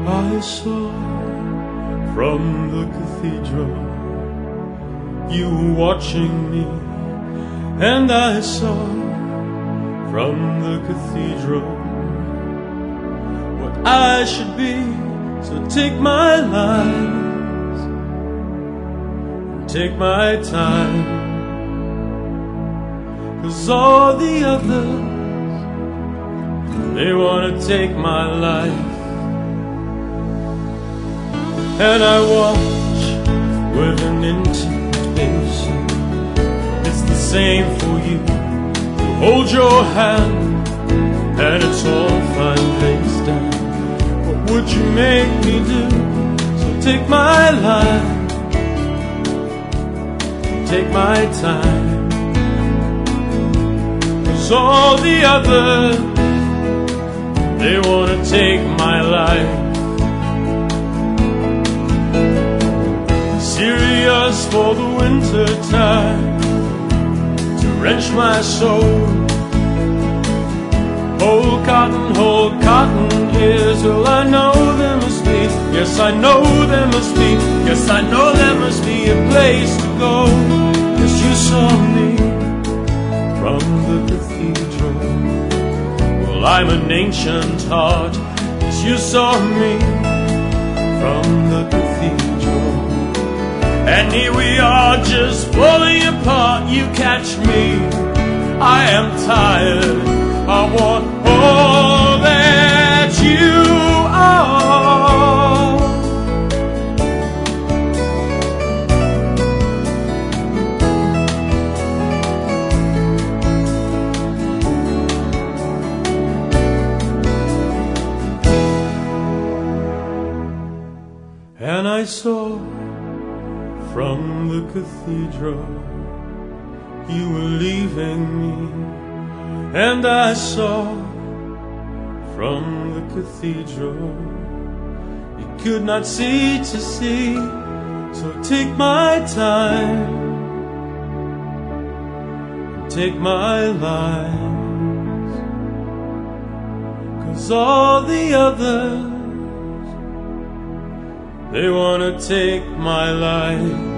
I saw from the cathedral you were watching me, and I saw from the cathedral what I should be. So take my lies and take my time, 'cause all the others, they wanna take my life. And I watch with an intimation. It's the same for you. You hold your hand and it's all fine face down. What would you make me do? So take my life, take my time, 'cause all the others, they wanna take my life. Serious for the winter time to wrench my soul. Hold cotton ears. Well, I know there must be, yes, I know there must be, yes, I know there must be a place to go. 'Cause you saw me from the cathedral. Well, I'm an ancient heart. 'Cause you saw me from the cathedral. And here we are just falling apart. You catch me, I am tired. I want all that you are. And I saw from the cathedral you were leaving me, and I saw from the cathedral you could not see to see. So take my time and take my lies, 'cause all the others, they wanna take my life.